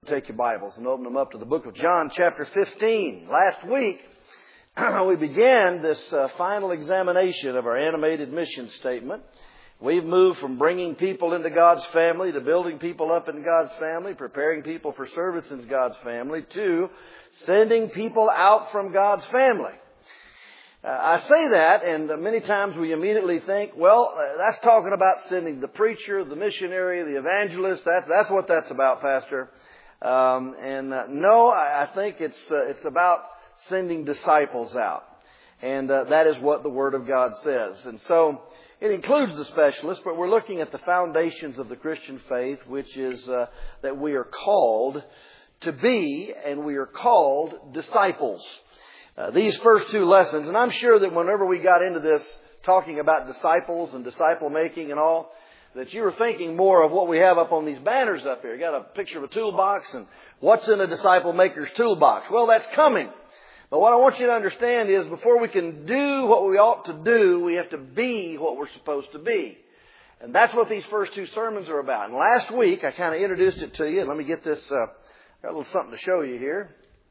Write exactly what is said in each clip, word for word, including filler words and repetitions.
Take your Bibles and open them up to the book of John chapter fifteen. Last week, we began this uh, final examination of our animated mission statement. We've moved from bringing people into God's family to building people up in God's family, preparing people for service in God's family, to sending people out from God's family. Uh, I say that, and uh, many times we immediately think, well, uh, that's talking about sending the preacher, the missionary, the evangelist. That, that's what that's about, Pastor. Um, and uh, no, I, I think it's uh, it's about sending disciples out. And uh, that is what the Word of God says. And so it includes the specialists, but we're looking at the foundations of the Christian faith, which is uh, that we are called to be, and we are called disciples. Uh, these first two lessons, and I'm sure that whenever we got into this, talking about disciples and disciple making and all, that you were thinking more of what we have up on these banners up here. You got a picture of a toolbox, and what's in a disciple maker's toolbox? Well, that's coming. But what I want you to understand is before we can do what we ought to do, we have to be what we're supposed to be. And that's what these first two sermons are about. And last week, I kind of introduced it to you. And let me get this, uh, got a little something to show you here.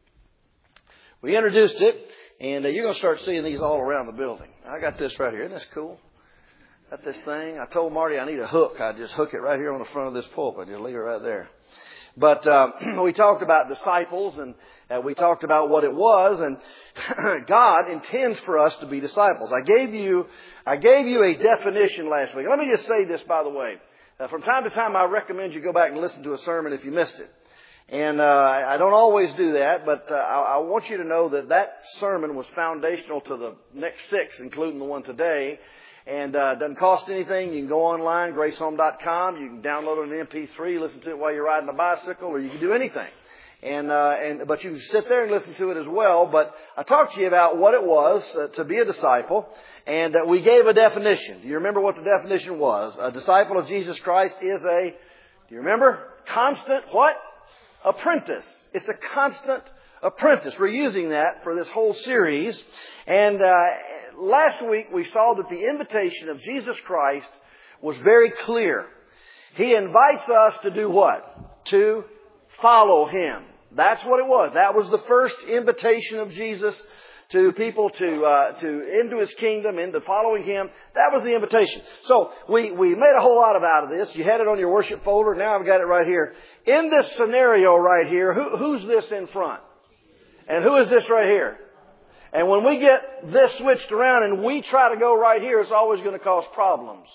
We introduced it, and uh, you're going to start seeing these all around the building. I got this right here. Isn't this cool? Got this thing. I told Marty I need a hook. I just hook it right here on the front of this pulpit. Just leave it right there. But uh, we talked about disciples, and uh, we talked about what it was, and God intends for us to be disciples. I gave you, I gave you a definition last week. Let me just say this, by the way. Uh, from time to time, I recommend you go back and listen to a sermon if you missed it. And uh, I don't always do that, but uh, I, I want you to know that that sermon was foundational to the next six, including the one today. And uh, it doesn't cost anything. You can go online, grace home dot com. You can download an M P three, listen to it while you're riding a bicycle, or you can do anything. And uh, and but you can sit there and listen to it as well. But I talked to you about what it was uh, to be a disciple, and uh, we gave a definition. Do you remember what the definition was? A disciple of Jesus Christ is a, do you remember? Constant what? Apprentice. It's a constant apprentice. We're using that for this whole series. And uh, last week we saw that the invitation of Jesus Christ was very clear. He invites us to do what? To follow Him. That's what it was. That was the first invitation of Jesus to people to uh, to into His kingdom, into following Him. That was the invitation. So we, we made a whole lot of out of this. You had it on your worship folder. Now I've got it right here. In this scenario right here, who, who's this in front? And who is this right here? And when we get this switched around and we try to go right here, it's always going to cause problems.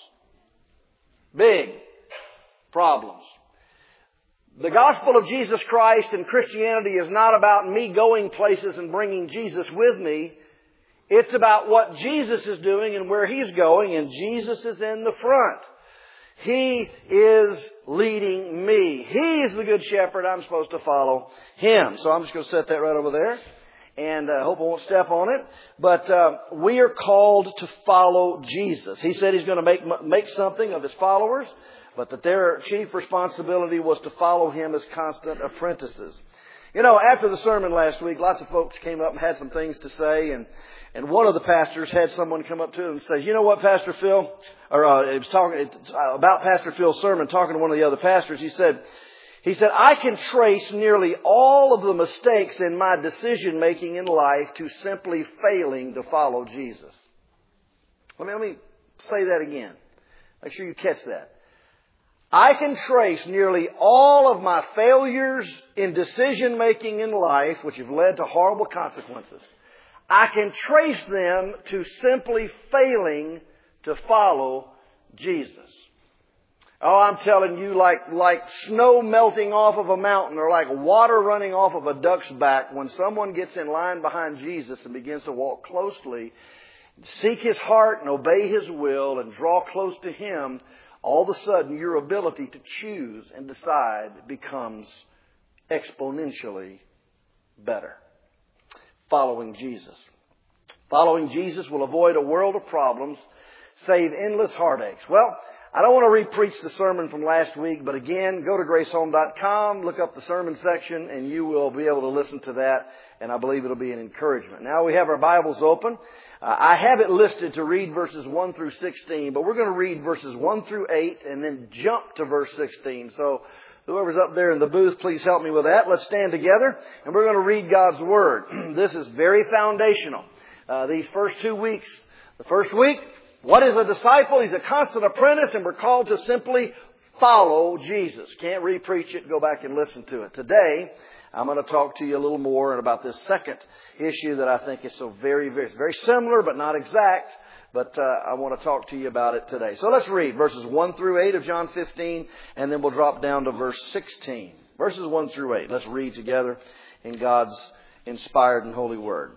Big problems. The gospel of Jesus Christ and Christianity is not about me going places and bringing Jesus with me. It's about what Jesus is doing and where He's going, and Jesus is in the front. He is leading me. He's the good shepherd. I'm supposed to follow Him. So I'm just going to set that right over there. And I uh, hope I won't step on it. But uh, we are called to follow Jesus. He said He's going to make make something of His followers, but that their chief responsibility was to follow Him as constant apprentices. You know, after the sermon last week, lots of folks came up and had some things to say. And, and one of the pastors had someone come up to him and say, you know what, Pastor Phil? Or uh, it was talking about Pastor Phil's sermon, talking to one of the other pastors. He said, He said, I can trace nearly all of the mistakes in my decision making in life to simply failing to follow Jesus. Let me, let me say that again. Make sure you catch that. I can trace nearly all of my failures in decision making in life, which have led to horrible consequences. I can trace them to simply failing to follow Jesus. Oh, I'm telling you, like, like snow melting off of a mountain or like water running off of a duck's back, when someone gets in line behind Jesus and begins to walk closely, seek His heart and obey His will and draw close to Him, all of a sudden your ability to choose and decide becomes exponentially better. Following Jesus. Following Jesus will avoid a world of problems, save endless heartaches. Well, I don't want to re-preach the sermon from last week, but again, go to grace home dot com, look up the sermon section, and you will be able to listen to that, and I believe it'll be an encouragement. Now we have our Bibles open. Uh, I have it listed to read verses one through sixteen, but we're going to read verses one through eight and then jump to verse sixteen. So Whoever's up there in the booth, please help me with that. Let's stand together and we're going to read God's Word. This is very foundational. Uh, these first two weeks. The first week, what is a disciple? He's a constant apprentice and we're called to simply follow Jesus. Can't re-preach it. Go back and listen to it. Today, I'm going to talk to you a little more about this second issue that I think is so very, very, very similar but not exact. But uh, I want to talk to you about it today. So let's read verses one through eight of John fifteen, and then we'll drop down to verse sixteen. Verses one through eight. Let's read together in God's inspired and holy Word.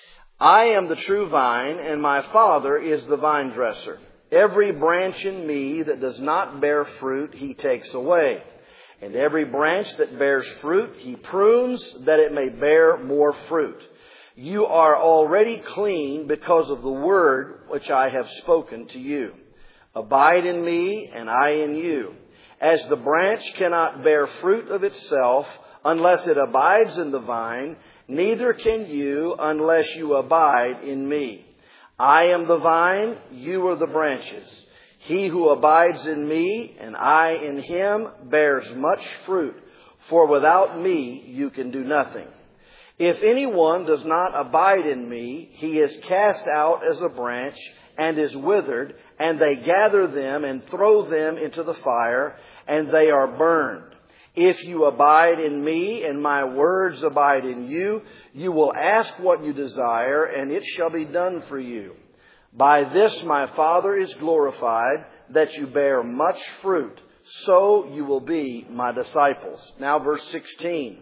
I am the true vine, and my Father is the vine dresser. Every branch in me that does not bear fruit, He takes away. And every branch that bears fruit, He prunes, that it may bear more fruit. You are already clean because of the word which I have spoken to you. Abide in me, and I in you. As the branch cannot bear fruit of itself unless it abides in the vine, neither can you unless you abide in me. I am the vine, you are the branches. He who abides in me, and I in him, bears much fruit, for without me you can do nothing. If anyone does not abide in me, he is cast out as a branch and is withered, and they gather them and throw them into the fire, and they are burned. If you abide in me and my words abide in you, you will ask what you desire, and it shall be done for you. By this my Father is glorified, that you bear much fruit, so you will be my disciples. Now verse sixteen.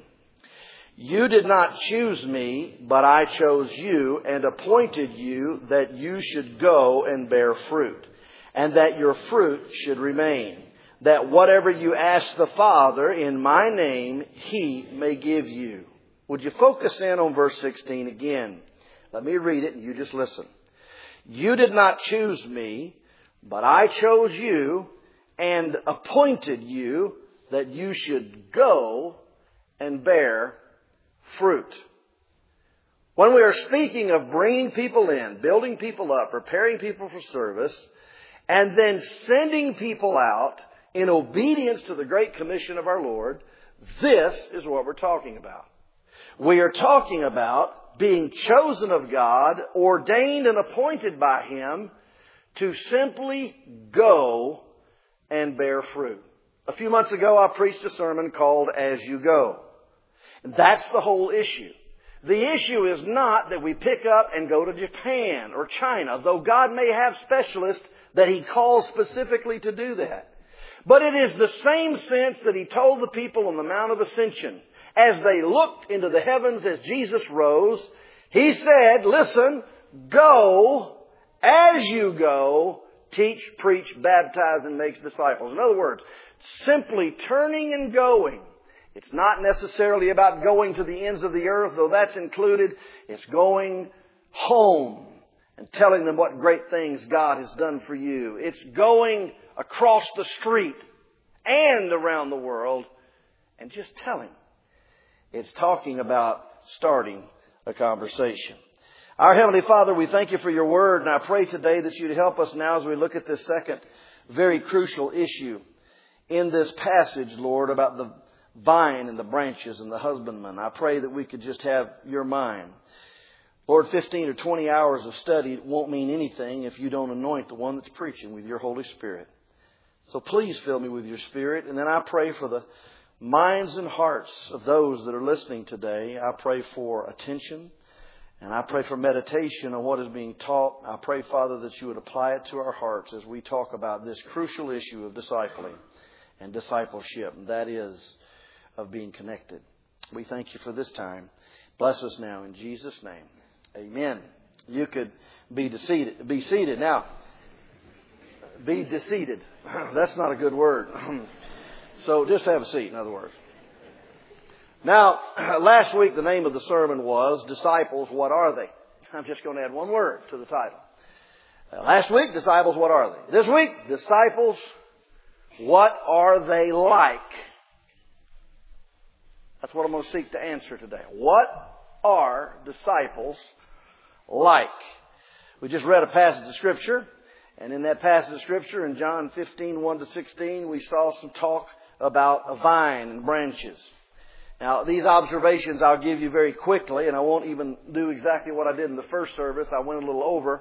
You did not choose me, but I chose you and appointed you that you should go and bear fruit, and that your fruit should remain, that whatever you ask the Father in my name, He may give you. Would you focus in on verse sixteen again? Let me read it and you just listen. You did not choose me, but I chose you and appointed you that you should go and bear fruit. When we are speaking of bringing people in, building people up, preparing people for service, and then sending people out in obedience to the Great Commission of our Lord, this is what we're talking about. We are talking about being chosen of God, ordained and appointed by Him to simply go and bear fruit. A few months ago, I preached a sermon called As You Go. That's the whole issue. The issue is not that we pick up and go to Japan or China, though God may have specialists that He calls specifically to do that. But it is the same sense that He told the people on the Mount of Ascension. As they looked into the heavens as Jesus rose, He said, listen, go, as you go, teach, preach, baptize, and make disciples. In other words, simply turning and going. It's not necessarily about going to the ends of the earth, though that's included. It's going home and telling them what great things God has done for you. It's going across the street and around the world and just telling. It's talking about starting a conversation. Our Heavenly Father, we thank You for Your Word, and I pray today that You'd help us now as we look at this second very crucial issue in this passage, Lord, about the vine and the branches and the husbandman. I pray that we could just have Your mind. Lord, fifteen or twenty hours of study won't mean anything if You don't anoint the one that's preaching with Your Holy Spirit. So please fill me with Your Spirit. And then I pray for the minds and hearts of those that are listening today. I pray for attention. And I pray for meditation on what is being taught. I pray, Father, that You would apply it to our hearts as we talk about this crucial issue of discipling and discipleship. And that is of being connected. We thank You for this time. Bless us now in Jesus' name. Amen. You could be seated. Be seated. Now, be seated. That's not a good word. So just have a seat, in other words. Now, last week the name of the sermon was Disciples, What Are They? I'm just going to add one word to the title. Uh, last week, Disciples, What Are They? This week, Disciples, What Are They Like? That's what I'm going to seek to answer today. What are disciples like? We just read a passage of Scripture. And in that passage of Scripture, in John fifteen, one to sixteen, we saw some talk about a vine and branches. Now, these observations I'll give you very quickly, and I won't even do exactly what I did in the first service. I went a little over.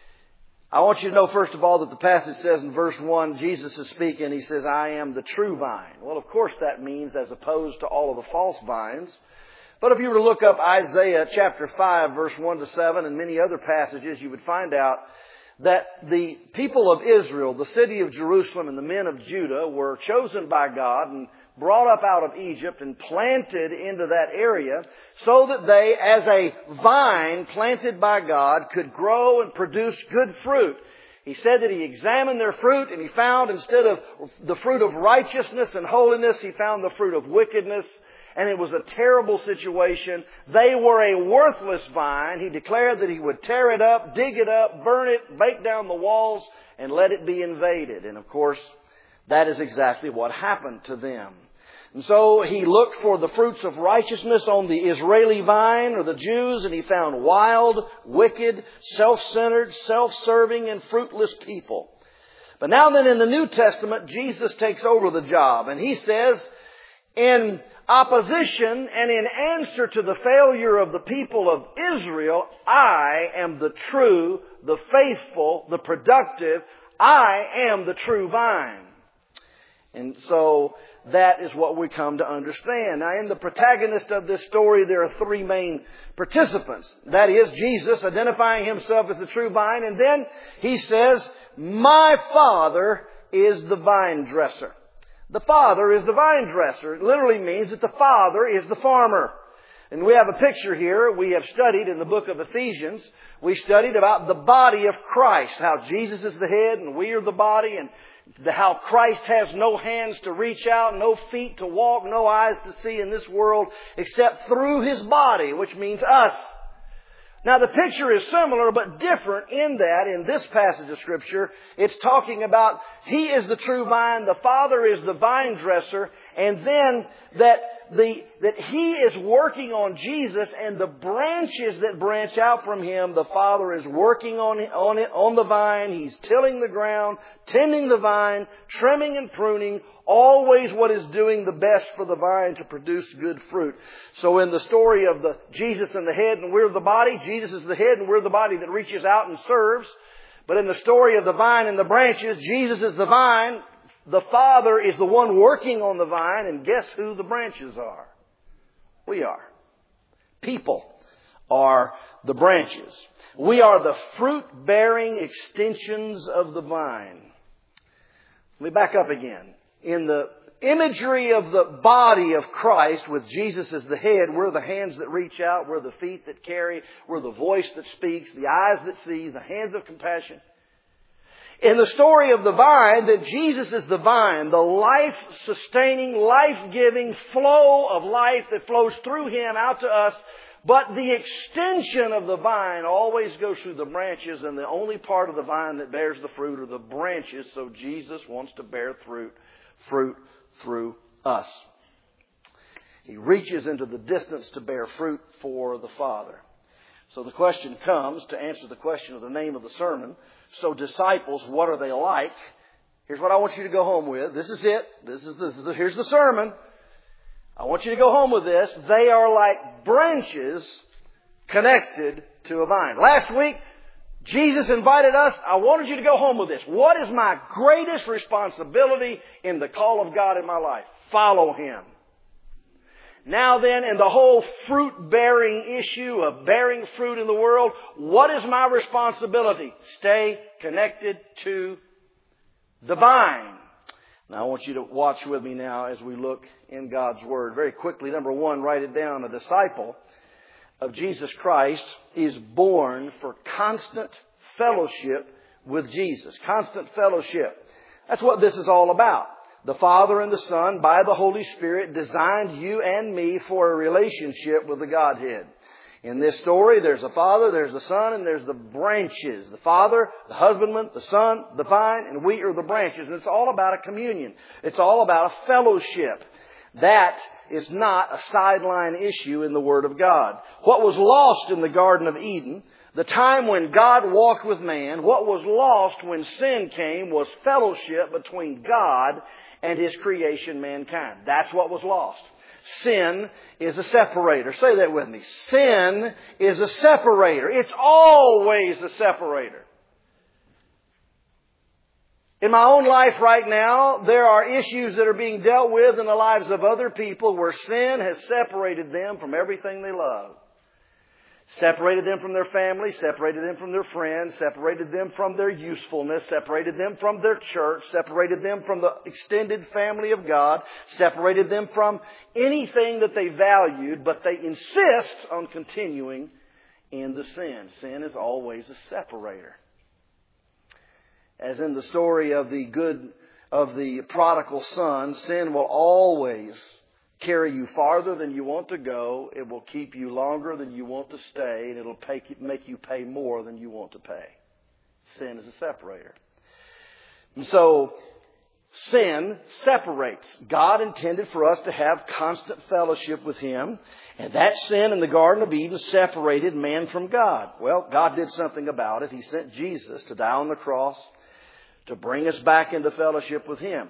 I want you to know, first of all, that the passage says in verse one, Jesus is speaking. He says, I am the true vine. Well, of course, that means as opposed to all of the false vines. But if you were to look up Isaiah chapter five, verse one to seven, and many other passages, you would find out that the people of Israel, the city of Jerusalem, and the men of Judah were chosen by God and brought up out of Egypt and planted into that area so that they, as a vine planted by God, could grow and produce good fruit. He said that He examined their fruit and He found, instead of the fruit of righteousness and holiness, He found the fruit of wickedness. And it was a terrible situation. They were a worthless vine. He declared that He would tear it up, dig it up, burn it, break down the walls, and let it be invaded. And of course, that is exactly what happened to them. And so He looked for the fruits of righteousness on the Israeli vine, or the Jews, and He found wild, wicked, self-centered, self-serving, and fruitless people. But now then, in the New Testament, Jesus takes over the job, and He says, in opposition and in answer to the failure of the people of Israel, I am the true, the faithful, the productive. I am the true vine. And so that is what we come to understand. Now, in the protagonist of this story, there are three main participants. That is, Jesus identifying Himself as the true vine. And then He says, my Father is the vine dresser. The Father is the vine dresser. It literally means that the Father is the farmer. And we have a picture here. We have studied in the book of Ephesians. We studied about the body of Christ. How Jesus is the head and we are the body. And the, how Christ has no hands to reach out, no feet to walk, no eyes to see in this world except through His body, which means us. Now, the picture is similar but different in that, in this passage of Scripture, it's talking about He is the true vine, the Father is the vine dresser, and then that the that He is working on Jesus, and the branches that branch out from Him, the Father is working on on it on the vine. He's tilling the ground, tending the vine, trimming and pruning, always what is doing the best for the vine to produce good fruit. So in the story of the Jesus and the head and we're the body, Jesus is the head and we're the body that reaches out and serves. But in the story of the vine and the branches, Jesus is the vine. The Father is the one working on the vine, and guess who the branches are? We are. People are the branches. We are the fruit-bearing extensions of the vine. Let me back up again. In the imagery of the body of Christ, with Jesus as the head, we're the hands that reach out, we're the feet that carry, we're the voice that speaks, the eyes that see, the hands of compassion. In the story of the vine, that Jesus is the vine, the life-sustaining, life-giving flow of life that flows through Him out to us. But the extension of the vine always goes through the branches, and the only part of the vine that bears the fruit are the branches. So Jesus wants to bear fruit, fruit through us. He reaches into the distance to bear fruit for the Father. So the question comes, to answer the question of the name of the sermon, so disciples, what are they like? Here's what I want you to go home with. This is it. This is the, this is the, here's the sermon. I want you to go home with this. They are like branches connected to a vine. Last week, Jesus invited us. I wanted you to go home with this. What is my greatest responsibility in the call of God in my life? Follow Him. Now then, in the whole fruit-bearing issue of bearing fruit in the world, what is my responsibility? Stay connected to the vine. Now I want you to watch with me now as we look in God's Word. Very quickly, number one, write it down. A disciple of Jesus Christ is born for constant fellowship with Jesus. Constant fellowship. That's what this is all about. The Father and the Son, by the Holy Spirit, designed you and me for a relationship with the Godhead. In this story, there's a Father, there's the Son, and there's the branches. The Father, the husbandman, the Son, the vine, and we are the branches. And it's all about a communion. It's all about a fellowship. That is not a sideline issue in the Word of God. What was lost in the Garden of Eden, the time when God walked with man, what was lost when sin came was fellowship between God and His creation, mankind. That's what was lost. Sin is a separator. Say that with me. Sin is a separator. It's always a separator. In my own life right now, there are issues that are being dealt with in the lives of other people where sin has separated them from everything they love. Separated them from their family, separated them from their friends, separated them from their usefulness, separated them from their church, separated them from the extended family of God, separated them from anything that they valued, but they insist on continuing in the sin. Sin is always a separator. As in the story of the good, of the prodigal son, sin will always carry you farther than you want to go. It will keep you longer than you want to stay. And it'll pay, make you pay more than you want to pay. Sin is a separator. And so, sin separates. God intended for us to have constant fellowship with Him. And that sin in the Garden of Eden separated man from God. Well, God did something about it. He sent Jesus to die on the cross to bring us back into fellowship with Him.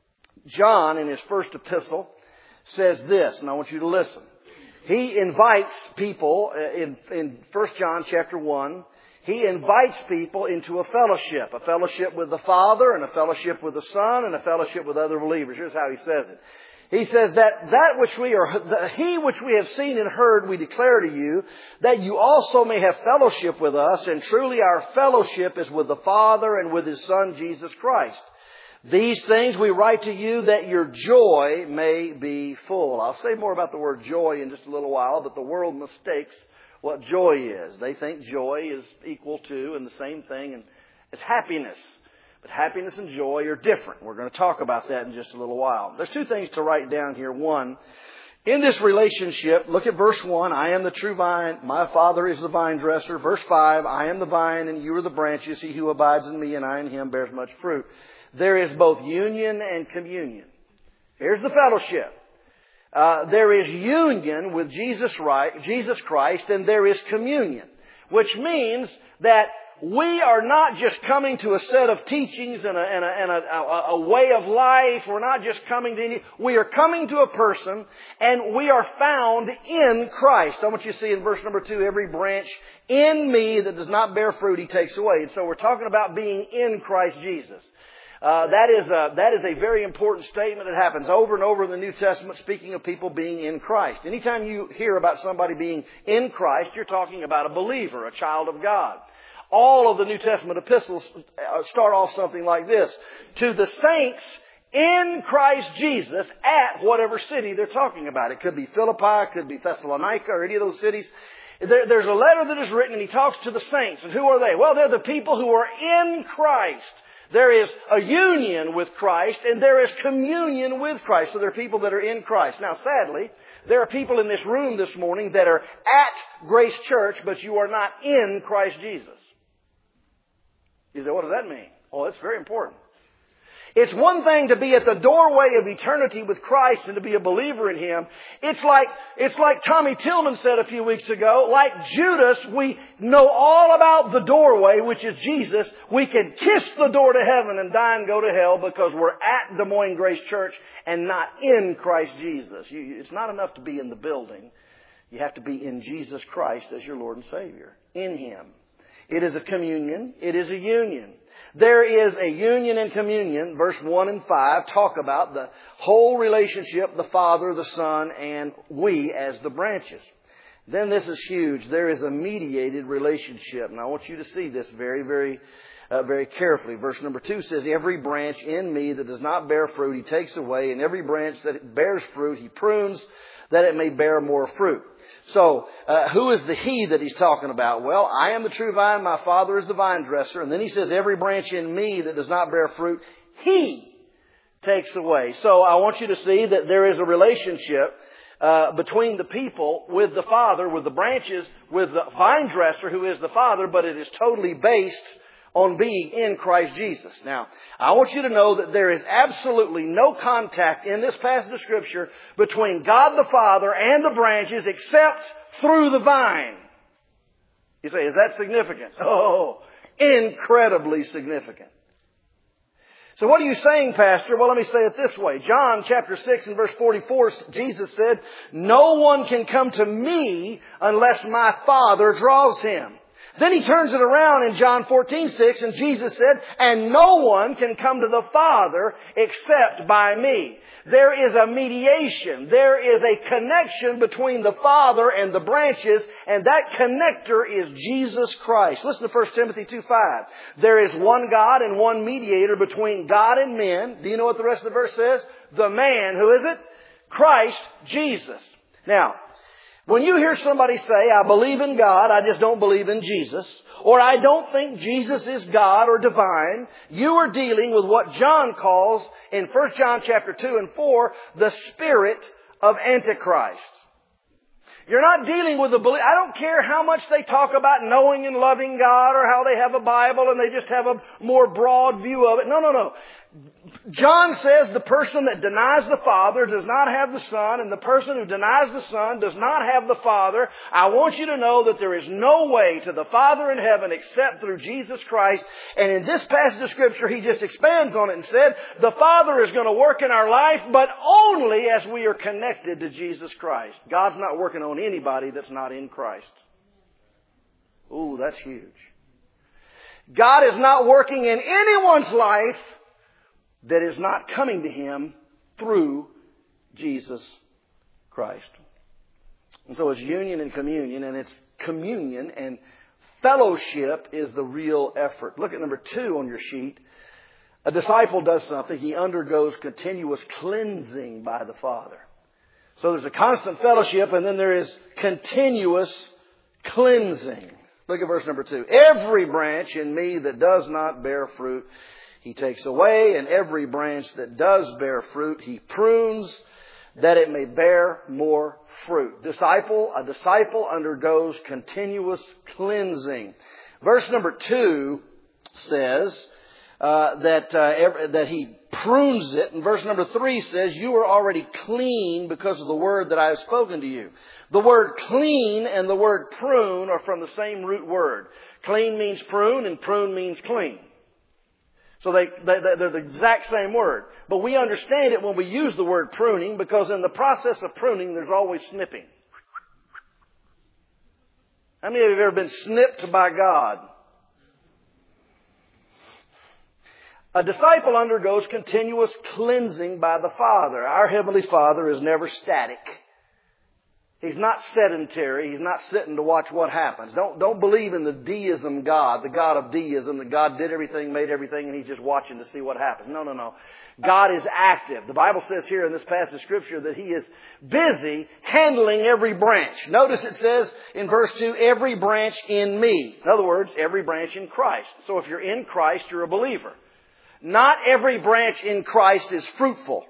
John, in his first epistle, says this, and I want you to listen. He invites people in, in First John chapter one. He invites people into a fellowship, a fellowship with the Father and a fellowship with the Son and a fellowship with other believers. Here's how he says it. He says that that which we are, the, He which we have seen and heard, we declare to you, that you also may have fellowship with us. And truly our fellowship is with the Father and with His Son, Jesus Christ. These things we write to you that your joy may be full. I'll say more about the word joy in just a little while, but the world mistakes what joy is. They think joy is equal to and the same thing as happiness. But happiness and joy are different. We're going to talk about that in just a little while. There's two things to write down here. One, in this relationship, look at verse one. I am the true vine. My Father is the vine dresser. Verse five, I am the vine and you are the branches. He who abides in me and I in him bears much fruit. There is both union and communion. Here's the fellowship. Uh, there is union with Jesus, right, Jesus Christ, and there is communion, which means that we are not just coming to a set of teachings and a, and a, and a, a, a way of life. We're not just coming to any. We are coming to a person, and we are found in Christ. I want you to see in verse number two, every branch in me that does not bear fruit, He takes away. And so we're talking about being in Christ Jesus. Uh, that is a, that is a very important statement. It happens over and over in the New Testament, speaking of people being in Christ. Anytime you hear about somebody being in Christ, you're talking about a believer, a child of God. All of the New Testament epistles start off something like this. To the saints in Christ Jesus at whatever city they're talking about. It could be Philippi, it could be Thessalonica, or any of those cities. There, there's a letter that is written and he talks to the saints. And who are they? Well, they're the people who are in Christ. There is a union with Christ and there is communion with Christ. So there are people that are in Christ. Now, sadly, there are people in this room this morning that are at Grace Church, but you are not in Christ Jesus. You say, what does that mean? Oh, it's very important. It's one thing to be at the doorway of eternity with Christ and to be a believer in Him. It's like, it's like Tommy Tillman said a few weeks ago, like Judas, we know all about the doorway, which is Jesus. We can kiss the door to heaven and die and go to hell because we're at Des Moines Grace Church and not in Christ Jesus. You, it's not enough to be in the building. You have to be in Jesus Christ as your Lord and Savior. In Him. It is a communion. It is a union. There is a union and communion. Verse one and five talk about the whole relationship, the Father, the Son, and we as the branches. Then this is huge. There is a mediated relationship. And I want you to see this very, very, uh, very carefully. Verse number two says, every branch in me that does not bear fruit, He takes away. And every branch that bears fruit, He prunes that it may bear more fruit. So, uh, who is the He that He's talking about? Well, I am the true vine, my Father is the vine dresser. And then He says, every branch in me that does not bear fruit, He takes away. So I want you to see that there is a relationship uh, between the people with the Father, with the branches, with the vine dresser who is the Father, but it is totally based on being in Christ Jesus. Now, I want you to know that there is absolutely no contact in this passage of Scripture between God the Father and the branches except through the vine. You say, is that significant? Oh, incredibly significant. So what are you saying, Pastor? Well, let me say it this way. John chapter six and verse forty-four, Jesus said, "No one can come to me unless my Father draws him." Then he turns it around in John fourteen six, and Jesus said, "And no one can come to the Father except by me." There is a mediation. There is a connection between the Father and the branches, and that connector is Jesus Christ. Listen to First Timothy two five. There is one God and one mediator between God and men. Do you know what the rest of the verse says? The man, who is it? Christ Jesus. Now, when you hear somebody say, "I believe in God, I just don't believe in Jesus," or "I don't think Jesus is God or divine," you are dealing with what John calls in First John chapter two and four, the spirit of Antichrist. You're not dealing with the belief. I don't care how much they talk about knowing and loving God, or how they have a Bible and they just have a more broad view of it. No, no, no. John says the person that denies the Father does not have the Son, and the person who denies the Son does not have the Father. I want you to know that there is no way to the Father in heaven except through Jesus Christ. And in this passage of Scripture, he just expands on it and said, the Father is going to work in our life, but only as we are connected to Jesus Christ. God's not working on anybody that's not in Christ. Ooh, that's huge. God is not working in anyone's life that is not coming to Him through Jesus Christ. And so it's union and communion, and it's communion and fellowship is the real effort. Look at number two on your sheet. A disciple does something. He undergoes continuous cleansing by the Father. So there's a constant fellowship, and then there is continuous cleansing. Look at verse number two. Every branch in me that does not bear fruit, He takes away, and every branch that does bear fruit, He prunes, that it may bear more fruit. Disciple, a disciple undergoes continuous cleansing. Verse number two says uh, that uh, every, that He prunes it, and verse number three says, "You are already clean because of the word that I have spoken to you." The word clean and the word prune are from the same root word. Clean means prune, and prune means clean. So they, they, they're the exact same word. But we understand it when we use the word pruning, because in the process of pruning, there's always snipping. How many of you have ever been snipped by God? A disciple undergoes continuous cleansing by the Father. Our Heavenly Father is never static. He's not sedentary. He's not sitting to watch what happens. Don't, don't believe in the deism God, the God of deism, that God did everything, made everything, and He's just watching to see what happens. No, no, no. God is active. The Bible says here in this passage of Scripture that He is busy handling every branch. Notice it says in verse two, every branch in me. In other words, every branch in Christ. So if you're in Christ, you're a believer. Not every branch in Christ is fruitful.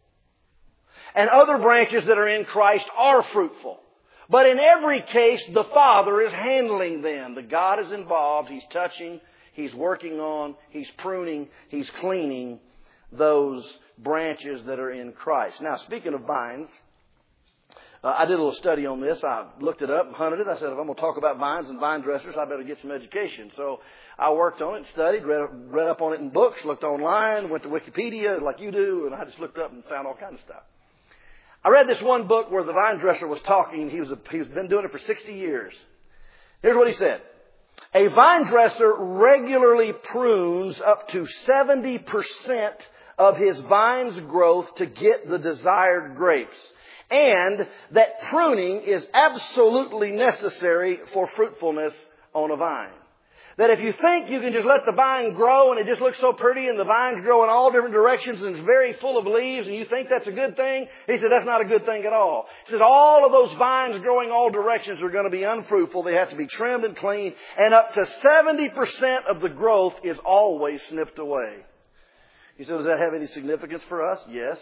And other branches that are in Christ are fruitful. But in every case, the Father is handling them. The God is involved. He's touching. He's working on. He's pruning. He's cleaning those branches that are in Christ. Now, speaking of vines, uh, I did a little study on this. I looked it up and hunted it. I said, if I'm going to talk about vines and vine dressers, I better get some education. So I worked on it, studied, read, read up on it in books, looked online, went to Wikipedia like you do, and I just looked up and found all kinds of stuff. I read this one book where the vine dresser was talking. He was a, he's been doing it for sixty years. Here's what he said. A vine dresser regularly prunes up to seventy percent of his vine's growth to get the desired grapes. And that pruning is absolutely necessary for fruitfulness on a vine. That if you think you can just let the vine grow and it just looks so pretty and the vines grow in all different directions and it's very full of leaves and you think that's a good thing, he said that's not a good thing at all. He said all of those vines growing all directions are going to be unfruitful. They have to be trimmed and cleaned, and up to seventy percent of the growth is always snipped away. He said, does that have any significance for us? Yes.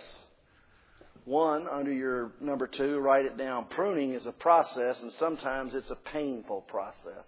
One, under your number two, write it down. Pruning is a process, and sometimes it's a painful process.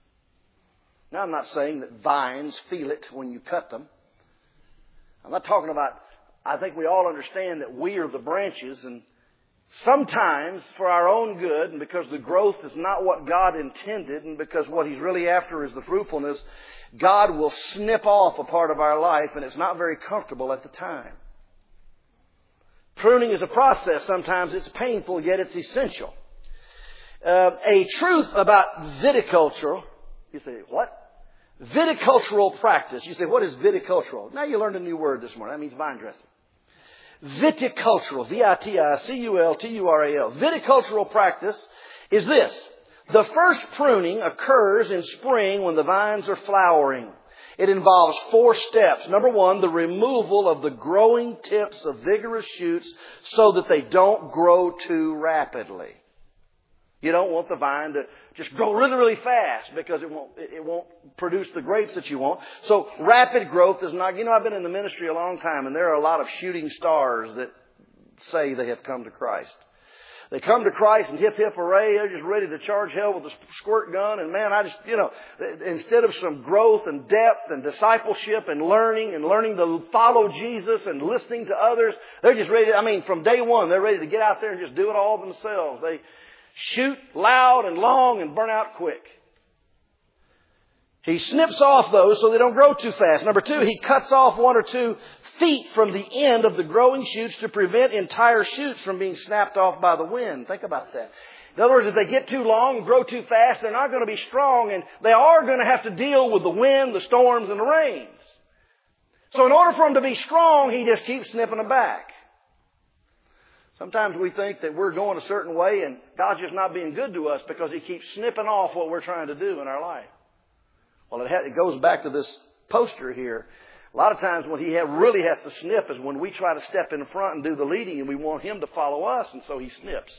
Now, I'm not saying that vines feel it when you cut them. I'm not talking about, I think we all understand that we are the branches, and sometimes for our own good, and because the growth is not what God intended, and because what He's really after is the fruitfulness, God will snip off a part of our life, and it's not very comfortable at the time. Pruning is a process. Sometimes it's painful, yet it's essential. Uh, a truth about viticulture. You say, what? Viticultural practice. You say, what is viticultural? Now you learned a new word this morning. That means vine dressing. Viticultural. V I T I C U L T U R A L. Viticultural practice is this. The first pruning occurs in spring when the vines are flowering. It involves four steps. Number one, the removal of the growing tips of vigorous shoots so that they don't grow too rapidly. You don't want the vine to just grow really, really fast because it won't, it won't produce the grapes that you want. So rapid growth is not, you know, I've been in the ministry a long time, and there are a lot of shooting stars that say they have come to Christ. They come to Christ and hip, hip, hooray. They're just ready to charge hell with a squirt gun. And man, I just, you know, instead of some growth and depth and discipleship and learning and learning to follow Jesus and listening to others, they're just ready to, I mean, from day one, they're ready to get out there and just do it all themselves. They shoot loud and long and burn out quick. He snips off those so they don't grow too fast. Number two, he cuts off one or two feet from the end of the growing shoots to prevent entire shoots from being snapped off by the wind. Think about that. In other words, if they get too long and grow too fast, they're not going to be strong, and they are going to have to deal with the wind, the storms, and the rains. So in order for them to be strong, he just keeps snipping them back. Sometimes we think that we're going a certain way and God's just not being good to us because He keeps snipping off what we're trying to do in our life. Well, it, ha- it goes back to this poster here. A lot of times when He ha- really has to snip is when we try to step in front and do the leading, and we want Him to follow us, and so He snips.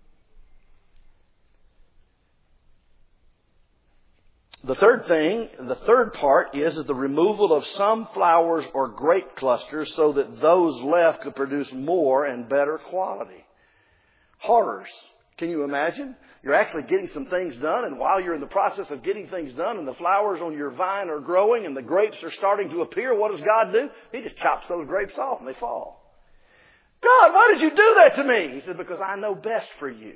The third thing, the third part is the removal of some flowers or grape clusters so that those left could produce more and better quality. Horrors. Can you imagine? You're actually getting some things done, and while you're in the process of getting things done and the flowers on your vine are growing and the grapes are starting to appear, what does God do? He just chops those grapes off and they fall. God, why did you do that to me? He said, because I know best for you.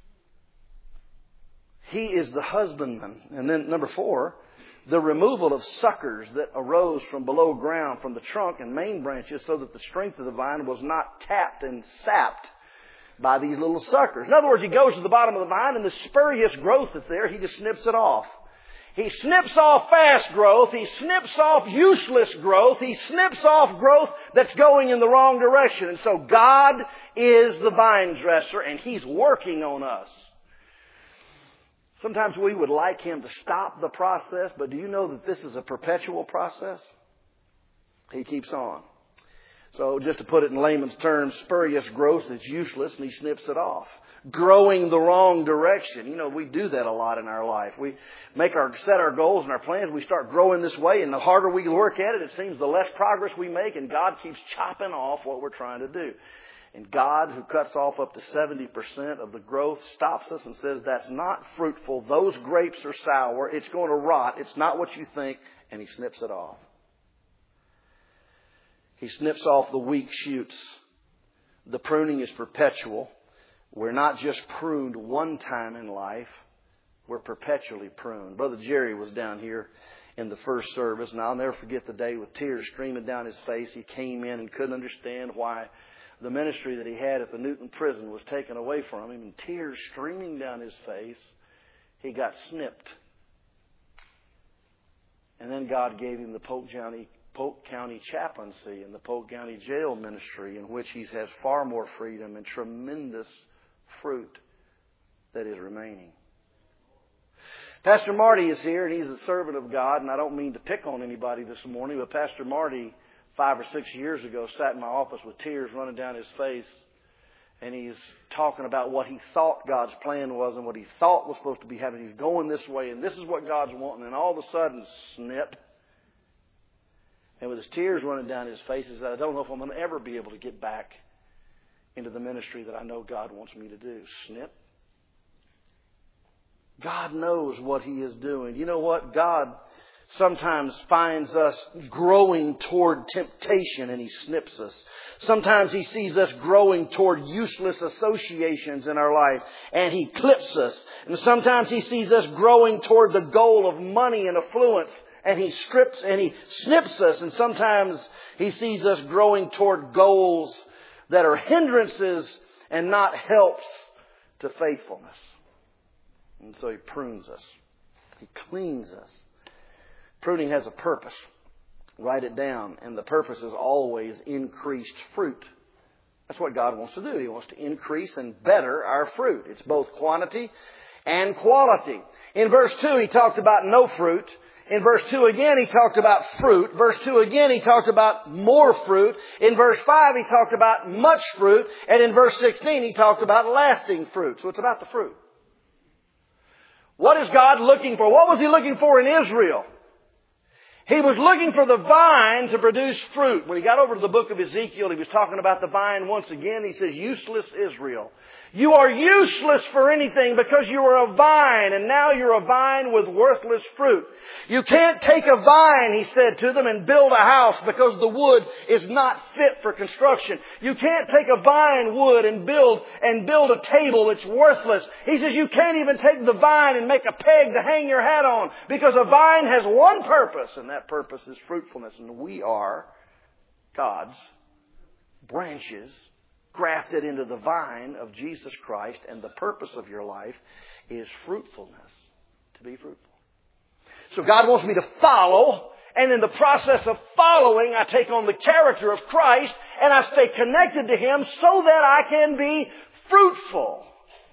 He is the husbandman. And then number four, the removal of suckers that arose from below ground from the trunk and main branches so that the strength of the vine was not tapped and sapped by these little suckers. In other words, he goes to the bottom of the vine and the spurious growth that's there, he just snips it off. He snips off fast growth. He snips off useless growth. He snips off growth that's going in the wrong direction. And so God is the vine dresser, and He's working on us. Sometimes we would like Him to stop the process, but do you know that this is a perpetual process? He keeps on. So just to put it in layman's terms, spurious growth is useless, and He snips it off. Growing the wrong direction. You know, we do that a lot in our life. We make our, set our goals and our plans. We start growing this way, and the harder we work at it, it seems the less progress we make, and God keeps chopping off what we're trying to do. And God, who cuts off up to seventy percent of the growth, stops us and says, that's not fruitful. Those grapes are sour. It's going to rot. It's not what you think. And He snips it off. He snips off the weak shoots. The pruning is perpetual. We're not just pruned one time in life. We're perpetually pruned. Brother Jerry was down here in the first service, and I'll never forget the day with tears streaming down his face. He came in and couldn't understand why the ministry that he had at the Newton prison was taken away from him, and tears streaming down his face. He got snipped. And then God gave him the Polk County, Polk County chaplaincy and the Polk County jail ministry, in which he has far more freedom and tremendous fruit that is remaining. Pastor Marty is here, and he's a servant of God, and I don't mean to pick on anybody this morning, but Pastor Marty, five or six years ago, sat in my office with tears running down his face, and he's talking about what he thought God's plan was and what he thought was supposed to be happening. He's going this way, and this is what God's wanting, and all of a sudden, snip. And with his tears running down his face, he said, I don't know if I'm going to ever be able to get back into the ministry that I know God wants me to do. Snip. God knows what He is doing. You know what? God sometimes finds us growing toward temptation and He snips us. Sometimes He sees us growing toward useless associations in our life and He clips us. And sometimes He sees us growing toward the goal of money and affluence and He strips and He snips us. And sometimes He sees us growing toward goals that are hindrances and not helps to faithfulness. And so He prunes us. He cleans us. Pruning has a purpose. Write it down. And the purpose is always increased fruit. That's what God wants to do. He wants to increase and better our fruit. It's both quantity and quality. In verse two, He talked about no fruit. In verse two again, He talked about fruit. Verse two again, He talked about more fruit. In verse five, He talked about much fruit. And in verse sixteen, He talked about lasting fruit. So it's about the fruit. What is God looking for? What was He looking for in Israel? He was looking for the vine to produce fruit. When he got over to the book of Ezekiel, he was talking about the vine once again. He says, useless Israel. You are useless for anything because you are a vine, and now you're a vine with worthless fruit. You can't take a vine, he said to them, and build a house because the wood is not fit for construction. You can't take a vine wood and build and build a table that's worthless. He says you can't even take the vine and make a peg to hang your hat on because a vine has one purpose, and that purpose is fruitfulness. And we are God's branches grafted into the vine of Jesus Christ, and the purpose of your life is fruitfulness, to be fruitful. So God wants me to follow, and in the process of following, I take on the character of Christ, and I stay connected to Him so that I can be fruitful.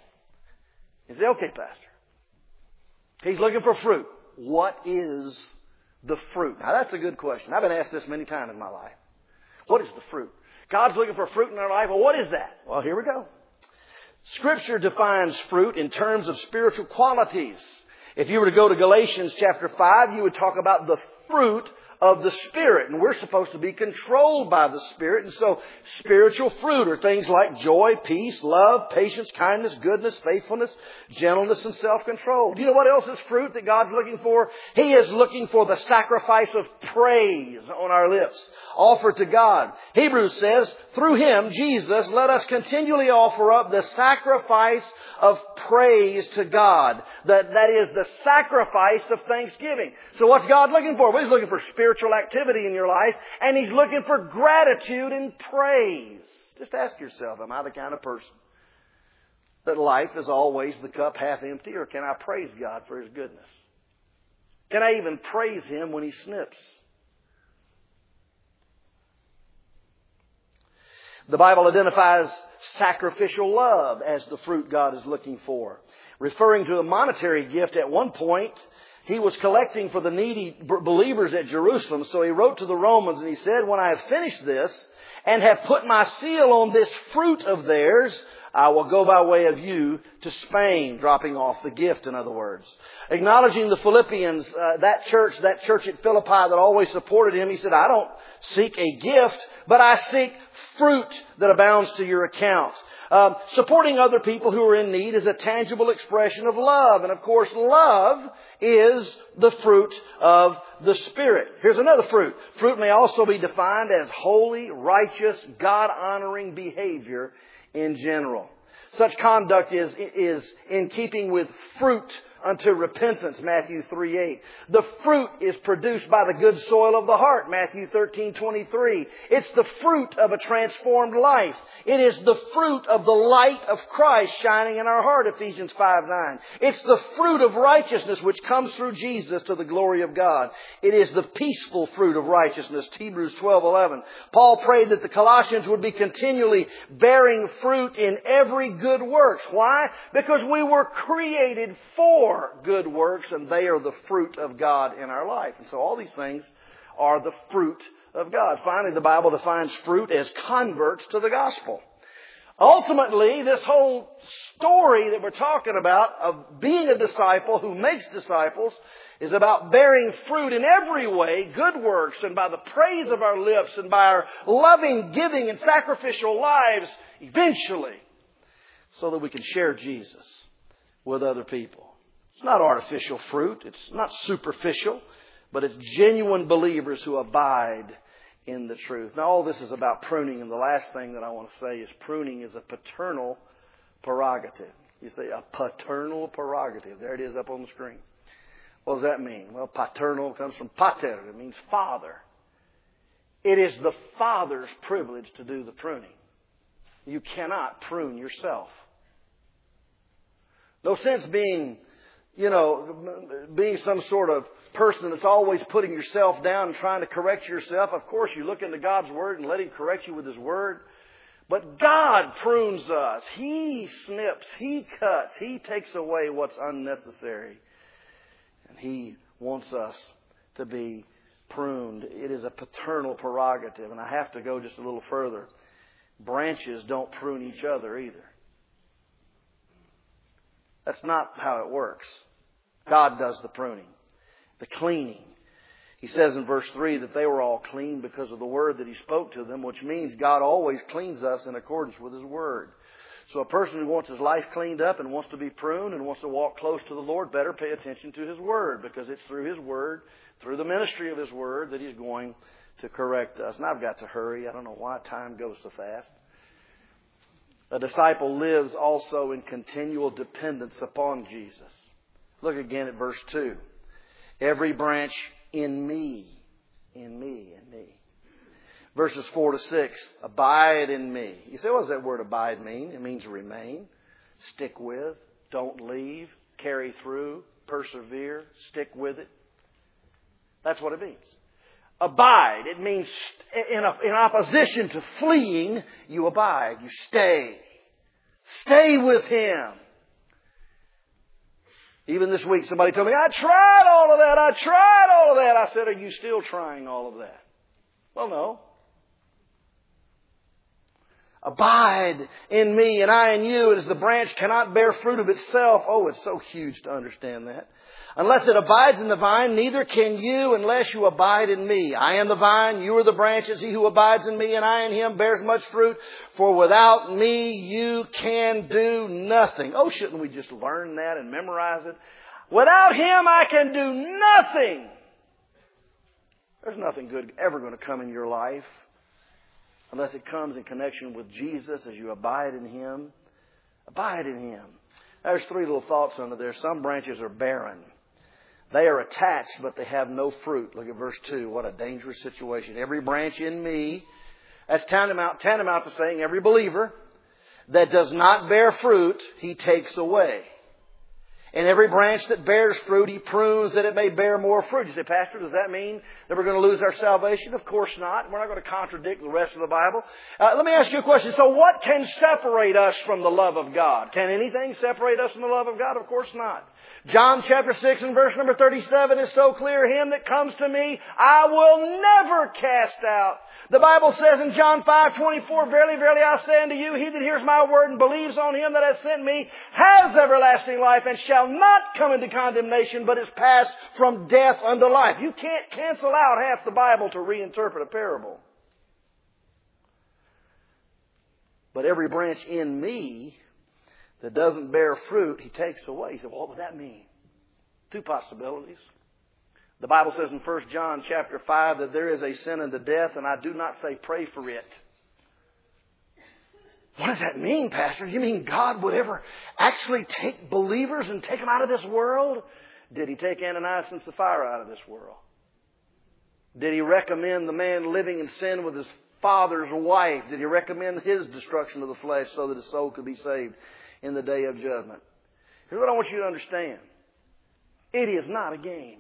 You say, okay, Pastor, He's looking for fruit. What is the fruit? Now that's a good question. I've been asked this many times in my life. What is the fruit? God's looking for fruit in our life. Well, what is that? Well, here we go. Scripture defines fruit in terms of spiritual qualities. If you were to go to Galatians chapter five, you would talk about the fruit of the Spirit. And we're supposed to be controlled by the Spirit. And so spiritual fruit are things like joy, peace, love, patience, kindness, goodness, faithfulness, gentleness, and self-control. Do you know what else is fruit that God's looking for? He is looking for the sacrifice of praise on our lips, offered to God. Hebrews says, through Him, Jesus, let us continually offer up the sacrifice of praise to God. That, that is the sacrifice of thanksgiving. So what's God looking for? Well, He's looking for spiritual activity in your life, and He's looking for gratitude and praise. Just ask yourself, am I the kind of person that life is always the cup half empty, or can I praise God for His goodness? Can I even praise Him when He snips? The Bible identifies sacrificial love as the fruit God is looking for. Referring to a monetary gift at one point, He was collecting for the needy believers at Jerusalem. So He wrote to the Romans and He said, when I have finished this and have put my seal on this fruit of theirs, I will go by way of you to Spain, dropping off the gift, in other words. Acknowledging the Philippians, uh, that church, that church at Philippi that always supported Him, He said, I don't seek a gift, but I seek fruit that abounds to your account. Um, supporting other people who are in need is a tangible expression of love. And of course, love is the fruit of the Spirit. Here's another fruit. Fruit may also be defined as holy, righteous, God-honoring behavior in general. Such conduct is, is in keeping with fruit unto repentance, Matthew three eight. The fruit is produced by the good soil of the heart, Matthew thirteen twenty-three. It's the fruit of a transformed life. It is the fruit of the light of Christ shining in our heart, Ephesians five nine. It's the fruit of righteousness which comes through Jesus to the glory of God. It is the peaceful fruit of righteousness, Hebrews twelve eleven. Paul prayed that the Colossians would be continually bearing fruit in every good works. Why? Because we were created for good works, and they are the fruit of God in our life. And so all these things are the fruit of God. Finally, the Bible defines fruit as converts to the gospel. Ultimately, this whole story that we're talking about of being a disciple who makes disciples is about bearing fruit in every way, good works, and by the praise of our lips and by our loving, giving, and sacrificial lives, eventually, so that we can share Jesus with other people. It's not artificial fruit. It's not superficial. but it's genuine believers who abide in the truth. Now, all this is about pruning, and the last thing that I want to say is pruning is a paternal prerogative. You say a paternal prerogative. There it is up on the screen. What does that mean? Well, paternal comes from pater. It means father. It is the father's privilege to do the pruning. You cannot prune yourself. No sense being, you know, being some sort of person that's always putting yourself down and trying to correct yourself. Of course, you look into God's Word and let Him correct you with His Word. But God prunes us. He snips. He cuts. He takes away what's unnecessary. And He wants us to be pruned. It is a paternal prerogative. And I have to go just a little further. Branches don't prune each other either. That's not how it works. God does the pruning, the cleaning. He says in verse three that they were all clean because of the word that He spoke to them, which means God always cleans us in accordance with His word. So a person who wants his life cleaned up and wants to be pruned and wants to walk close to the Lord better pay attention to His word, because it's through His word, through the ministry of His word, that He's going to correct us. And I've got to hurry. I don't know why time goes so fast. A disciple lives also in continual dependence upon Jesus. Look again at verse two. Every branch in me, in me, in me. Verses four to six, abide in me. You say, what does that word abide mean? It means remain, stick with, don't leave, carry through, persevere, stick with it. That's what it means. Abide, it means in, a, in opposition to fleeing, you abide, you stay. Stay with Him. Even this week, somebody told me, I tried all of that. I tried all of that. I said, are you still trying all of that? Well, no. Abide in me and I in you. As the branch cannot bear fruit of itself. Oh, it's so huge to understand that. Unless it abides in the vine, neither can you unless you abide in me. I am the vine, you are the branches. He who abides in me and I in him bears much fruit. For without me you can do nothing. Oh, shouldn't we just learn that and memorize it? Without Him I can do nothing. There's nothing good ever going to come in your life unless it comes in connection with Jesus as you abide in Him. Abide in Him. There's three little thoughts under there. Some branches are barren. They are attached, but they have no fruit. Look at verse two. What a dangerous situation. Every branch in me, that's tantamount, tantamount to saying every believer that does not bear fruit, He takes away. And every branch that bears fruit, He prunes that it may bear more fruit. You say, Pastor, does that mean that we're going to lose our salvation? Of course not. We're not going to contradict the rest of the Bible. Uh, let me ask you a question. So what can separate us from the love of God? Can anything separate us from the love of God? Of course not. John chapter six and verse number thirty-seven is so clear. Him that comes to me, I will never cast out. The Bible says in John five twenty-four, Verily, verily, I say unto you, he that hears my word and believes on Him that hath sent me has everlasting life and shall not come into condemnation, but is passed from death unto life. You can't cancel out half the Bible to reinterpret a parable. But every branch in me that doesn't bear fruit, He takes away. He said, well, what would that mean? Two possibilities. The Bible says in First John chapter five that there is a sin unto death, and I do not say pray for it. What does that mean, Pastor? You mean God would ever actually take believers and take them out of this world? Did He take Ananias and Sapphira out of this world? Did He recommend the man living in sin with his father's wife? Did He recommend his destruction of the flesh so that his soul could be saved in the day of judgment? Here's what I want you to understand. It is not a game.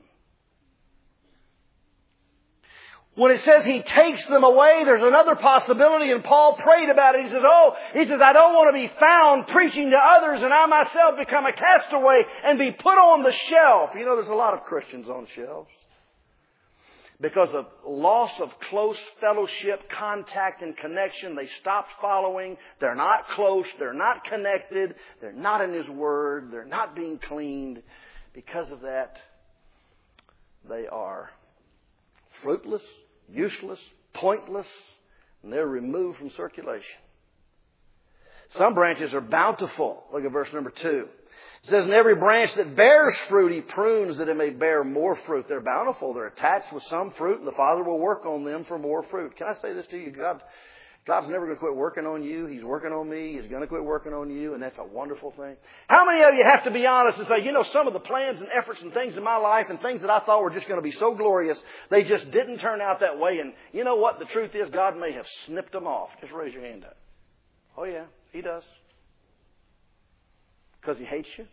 When it says He takes them away, there's another possibility, and Paul prayed about it. He says, oh, he says, I don't want to be found preaching to others and I myself become a castaway and be put on the shelf. You know, there's a lot of Christians on shelves. Because of loss of close fellowship, contact, and connection, they stopped following. They're not close. They're not connected. They're not in His Word. They're not being cleaned. Because of that, they are fruitless, useless, pointless, and they're removed from circulation. Some branches are bountiful. Look at verse number two. It says, in every branch that bears fruit, He prunes that it may bear more fruit. They're bountiful. They're attached with some fruit, and the Father will work on them for more fruit. Can I say this to you? God, God's never going to quit working on you. He's working on me. He's going to quit working on you, and that's a wonderful thing. How many of you have to be honest and say, you know, some of the plans and efforts and things in my life and things that I thought were just going to be so glorious, they just didn't turn out that way. And you know what? The truth is, God may have snipped them off. Just raise your hand up. Oh, yeah, He does. Because He hates you?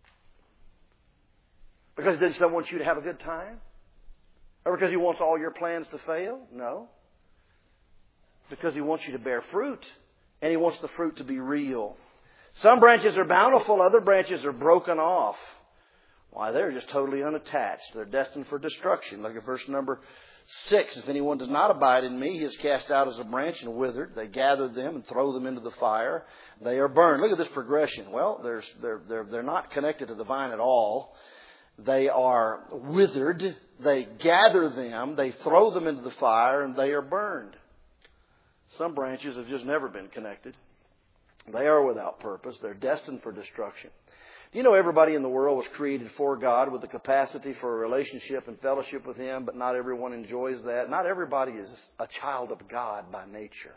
Because He doesn't want you to have a good time? Or because He wants all your plans to fail? No. Because He wants you to bear fruit. And He wants the fruit to be real. Some branches are bountiful. Other branches are broken off. Why, they're just totally unattached. They're destined for destruction. Look at verse number six. If anyone does not abide in me, he is cast out as a branch and withered. They gather them and throw them into the fire. They are burned. Look at this progression. Well, there's, they're, they're, they're not connected to the vine at all. They are withered. They gather them. They throw them into the fire, and they are burned. Some branches have just never been connected. They are without purpose. They're destined for destruction. Do you know everybody in the world was created for God with the capacity for a relationship and fellowship with Him, but not everyone enjoys that? Not everybody is a child of God by nature.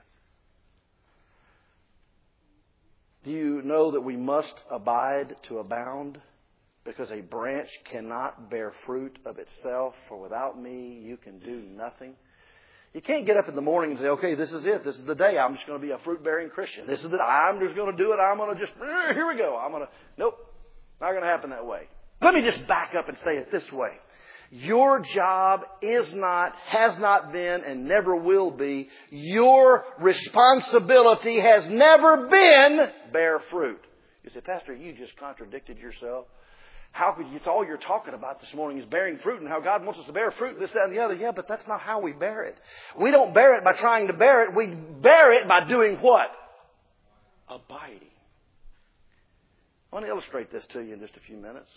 Do you know that we must abide to abound? Because a branch cannot bear fruit of itself, for without me you can do nothing. You can't get up in the morning and say, okay, this is it. This is the day. I'm just going to be a fruit-bearing Christian. This is the I'm just going to do it. I'm going to just, here we go. I'm going to, nope, not going to happen that way. Let me just back up and say it this way. Your job is not, has not been, and never will be. Your responsibility has never been bear fruit. You say, Pastor, you just contradicted yourself. How could you, it's all you're talking about this morning is bearing fruit and how God wants us to bear fruit, this, that, and the other. Yeah, but that's not how we bear it. We don't bear it by trying to bear it. We bear it by doing what? Abiding. I want to illustrate this to you in just a few minutes.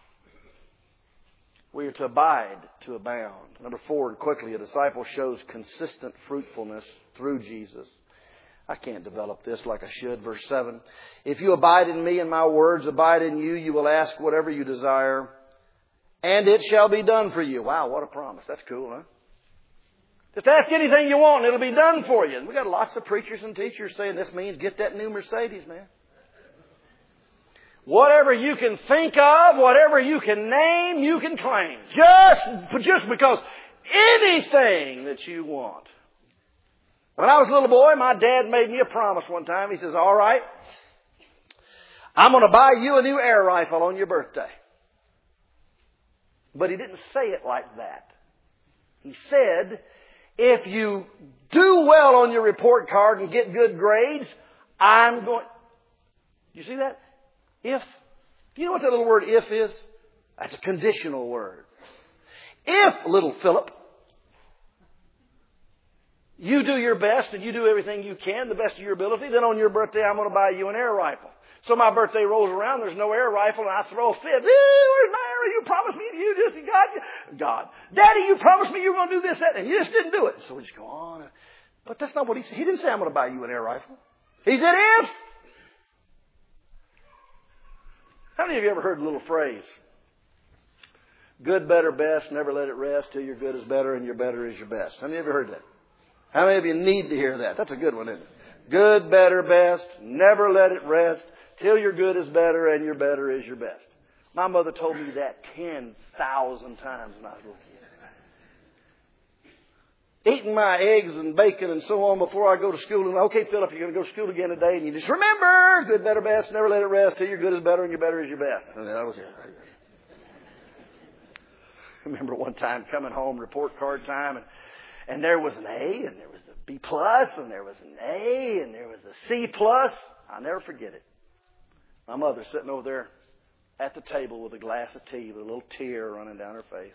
We are to abide, to abound. Number four, quickly, a disciple shows consistent fruitfulness through Jesus. I can't develop this like I should. Verse seven. If you abide in me and my words abide in you, you will ask whatever you desire, and it shall be done for you. Wow, what a promise. That's cool, huh? Just ask anything you want and it'll be done for you. And we got lots of preachers and teachers saying this means get that new Mercedes, man. Whatever you can think of, whatever you can name, you can claim. Just, just because anything that you want. When I was a little boy, my dad made me a promise one time. He says, all right, I'm going to buy you a new air rifle on your birthday. But he didn't say it like that. He said, if you do well on your report card and get good grades, I'm going... You see that? If. Do you know what that little word if is? That's a conditional word. If, little Philip, you do your best and you do everything you can, the best of your ability, then on your birthday I'm going to buy you an air rifle. So my birthday rolls around, there's no air rifle, and I throw a fit. Where's my arrow? You promised me, you just, God, God, Daddy, you promised me you were going to do this, that, and you just didn't do it. So we just go on. But that's not what he said. He didn't say I'm going to buy you an air rifle. He said if. How many of you ever heard the little phrase? Good, better, best, never let it rest till your good is better and your better is your best. How many of you ever heard that? How many of you need to hear that? That's a good one, isn't it? Good, better, best, never let it rest till your good is better and your better is your best. My mother told me that ten thousand times when I was a little kid. Eating my eggs and bacon and so on before I go to school. And okay, Philip, you're going to go to school again today. And you just remember, good, better, best, never let it rest till your good is better and your better is your best. And that was it. I remember one time coming home, report card time, and, and there was an A, and there was a B plus, and there was an A, and there was a C plus. I'll never forget it. My mother sitting over there at the table with a glass of tea with a little tear running down her face.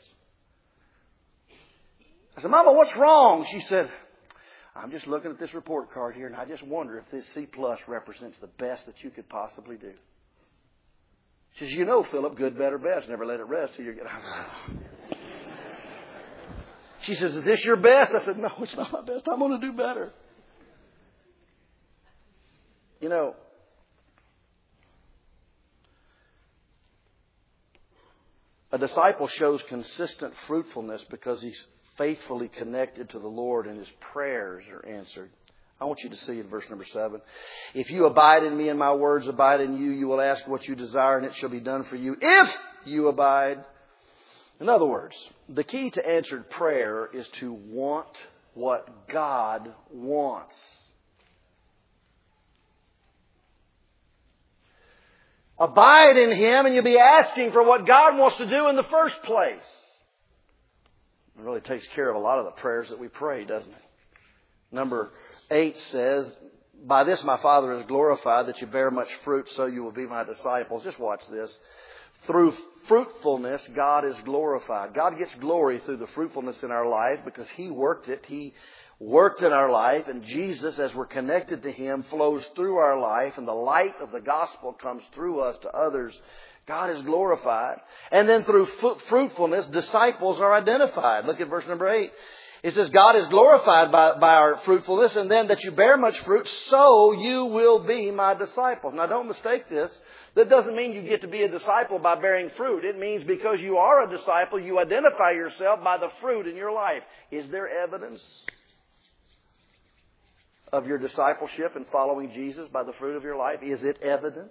I said, Mama, what's wrong? She said, I'm just looking at this report card here, and I just wonder if this C plus represents the best that you could possibly do. She says, you know, Philip, good, better, best. Never let it rest till you get... She says, is this your best? I said, no, it's not my best. I'm going to do better. You know, A disciple shows consistent fruitfulness because he's faithfully connected to the Lord and his prayers are answered. I want you to see in verse number seven. If you abide in me and my words abide in you, you will ask what you desire and it shall be done for you if you abide. In other words, the key to answered prayer is to want what God wants. Abide in Him and you'll be asking for what God wants to do in the first place. It really takes care of a lot of the prayers that we pray, doesn't it? Number eight says, by this my Father is glorified, that you bear much fruit, so you will be my disciples. Just watch this. Through fruitfulness, God is glorified. God gets glory through the fruitfulness in our life because He worked it. He worked in our life, and Jesus, as we're connected to Him, flows through our life, and the light of the gospel comes through us to others. God is glorified. And then through fruitfulness, disciples are identified. Look at verse number eight. It says, God is glorified by, by our fruitfulness, and then that you bear much fruit, so you will be my disciples. Now don't mistake this. That doesn't mean you get to be a disciple by bearing fruit. It means because you are a disciple, you identify yourself by the fruit in your life. Is there evidence of your discipleship and following Jesus by the fruit of your life? Is it evident?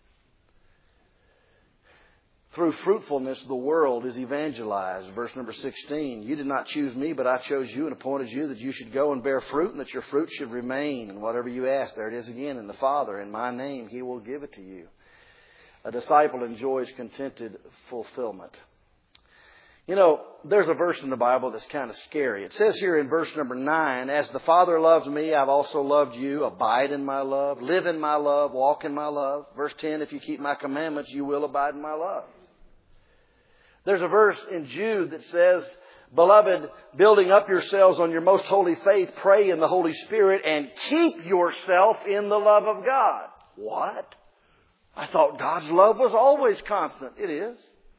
Through fruitfulness, the world is evangelized. Verse number sixteen. You did not choose me, but I chose you and appointed you that you should go and bear fruit and that your fruit should remain. And whatever you ask, there it is again, in the Father, in my name, He will give it to you. A disciple enjoys contented fulfillment. You know, there's a verse in the Bible that's kind of scary. It says here in verse number nine, as the Father loves me, I've also loved you. Abide in my love. Live in my love. Walk in my love. Verse ten, if you keep my commandments, you will abide in my love. There's a verse in Jude that says, beloved, building up yourselves on your most holy faith, pray in the Holy Spirit and keep yourself in the love of God. What? I thought God's love was always constant. It is.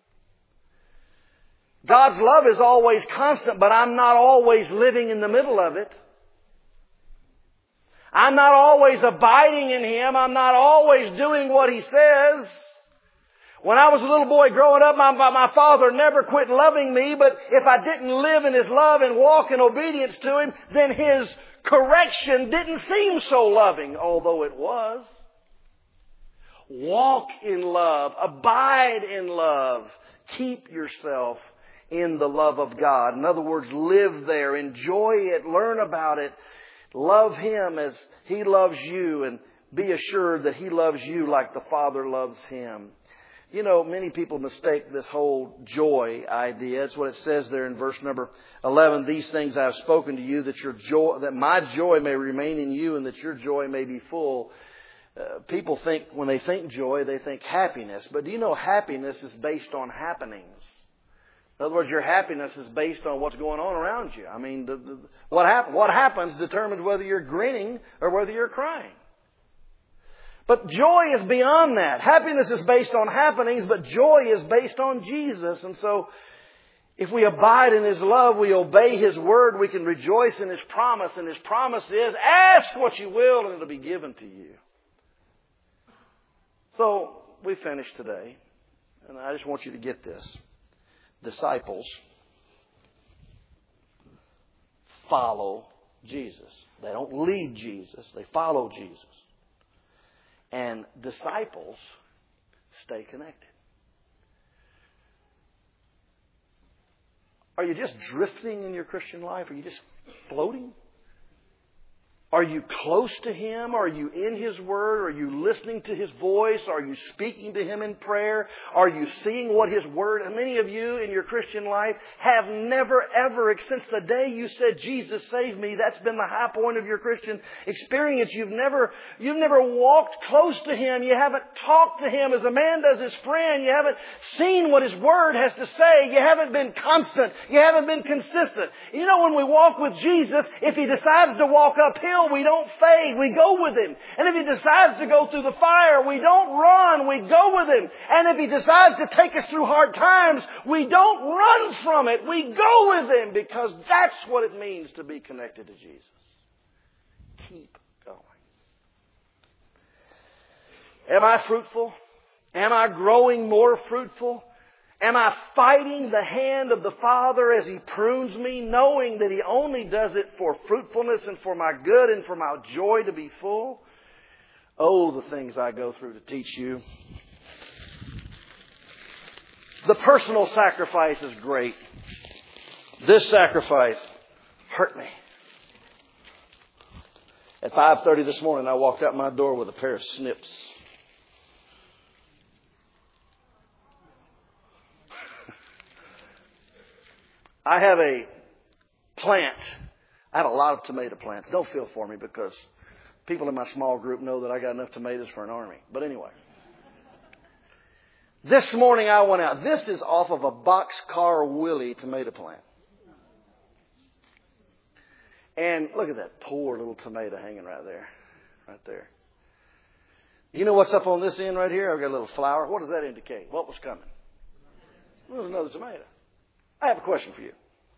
God's love is always constant, but I'm not always living in the middle of it. I'm not always abiding in Him. I'm not always doing what He says. When I was a little boy growing up, my, my father never quit loving me, but if I didn't live in His love and walk in obedience to Him, then His correction didn't seem so loving, although it was. Walk in love. Abide in love. Keep yourself in the love of God. In other words, live there. Enjoy it. Learn about it. Love Him as He loves you, and be assured that He loves you like the Father loves Him. You know, many people mistake this whole joy idea. It's what it says there in verse number eleven. These things I have spoken to you, that your joy, that my joy may remain in you, and that your joy may be full. Uh, people think, when they think joy, they think happiness. But do you know happiness is based on happenings? In other words, your happiness is based on what's going on around you. I mean, the, the, what, hap- what happens determines whether you're grinning or whether you're crying. But joy is beyond that. Happiness is based on happenings, but joy is based on Jesus. And so, if we abide in His love, we obey His word, we can rejoice in His promise. And His promise is, ask what you will and it'll be given to you. So, we finished today. And I just want you to get this. Disciples follow Jesus. They don't lead Jesus. They follow Jesus. And disciples stay connected. Are you just drifting in your Christian life? Are you just floating? Are you close to Him? Are you in His Word? Are you listening to His voice? Are you speaking to Him in prayer? Are you seeing what His Word... And many of you in your Christian life have never, ever, since the day you said, Jesus, save me, that's been the high point of your Christian experience. You've never, you've never walked close to Him. You haven't talked to Him as a man does his friend. You haven't seen what His Word has to say. You haven't been constant. You haven't been consistent. You know, when we walk with Jesus, if He decides to walk uphill, we don't fade. We go with Him. And if He decides to go through the fire, we don't run. We go with Him. And if He decides to take us through hard times, we don't run from it. We go with Him, because that's what it means to be connected to Jesus. Keep going. Am I fruitful? Am I growing more fruitful? Am I fighting the hand of the Father as He prunes me, knowing that He only does it for fruitfulness and for my good and for my joy to be full? Oh, the things I go through to teach you. The personal sacrifice is great. This sacrifice hurt me. At five thirty this morning, I walked out my door with a pair of snips. I have a plant. I have a lot of tomato plants. Don't feel for me because people in my small group know that I got enough tomatoes for an army. But anyway. This morning I went out. This is off of a Boxcar Willie tomato plant. And look at that poor little tomato hanging right there. Right there. You know what's up on this end right here? I've got a little flower. What does that indicate? What was coming? Well, there's another tomato. I have a question for you.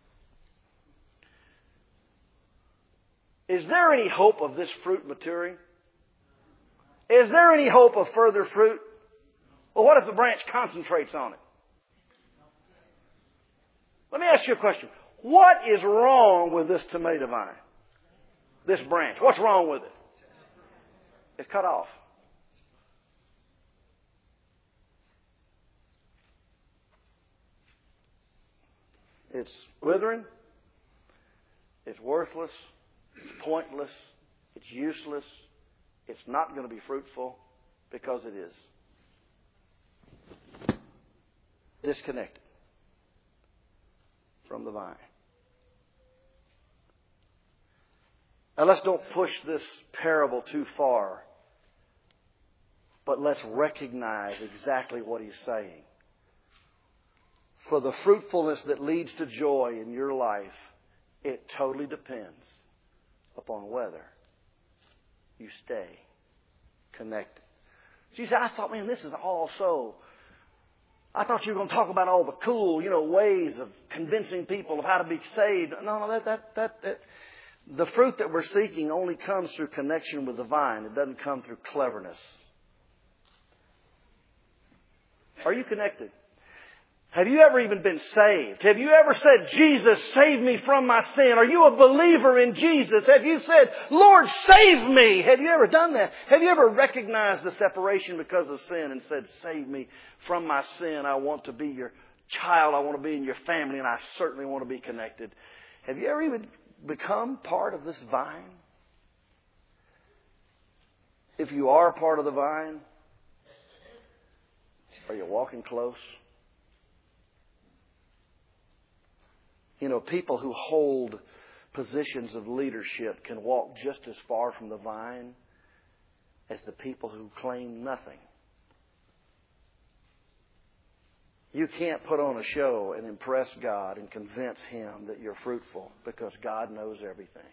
Is there any hope of this fruit maturing? Is there any hope of further fruit? Well, what if the branch concentrates on it? Let me ask you a question. What is wrong with this tomato vine? This branch. What's wrong with it? It's cut off. It's withering. It's worthless. It's pointless. It's useless. It's not going to be fruitful because it is disconnected from the vine. Now let's don't push this parable too far, but let's recognize exactly what he's saying. For the fruitfulness that leads to joy in your life, it totally depends upon whether you stay connected. She said, I thought, man, this is all so... I thought you were going to talk about all the cool, you know, ways of convincing people of how to be saved. No, no, that, that, that, that, the fruit that we're seeking only comes through connection with the vine. It doesn't come through cleverness. Are you connected? Have you ever even been saved? Have you ever said, Jesus, save me from my sin? Are you a believer in Jesus? Have you said, Lord, save me? Have you ever done that? Have you ever recognized the separation because of sin and said, save me from my sin? I want to be your child. I want to be in your family, and I certainly want to be connected. Have you ever even become part of this vine? If you are part of the vine, are you walking close? You know, people who hold positions of leadership can walk just as far from the vine as the people who claim nothing. You can't put on a show and impress God and convince Him that you're fruitful because God knows everything.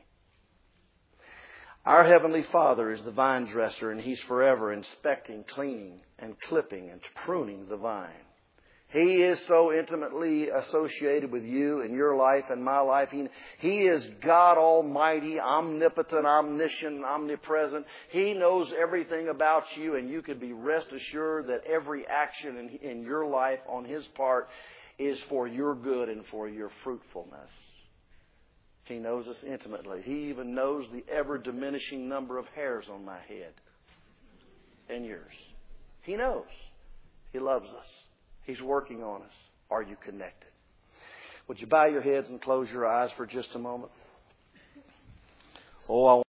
Our Heavenly Father is the vine dresser, and He's forever inspecting, cleaning, and clipping and pruning the vine. He is so intimately associated with you and your life and my life. He, he is God Almighty, omnipotent, omniscient, omnipresent. He knows everything about you, and you can be rest assured that every action in, in your life on His part is for your good and for your fruitfulness. He knows us intimately. He even knows the ever-diminishing number of hairs on my head and yours. He knows. He loves us. He's working on us. Are you connected? Would you bow your heads and close your eyes for just a moment? Oh, I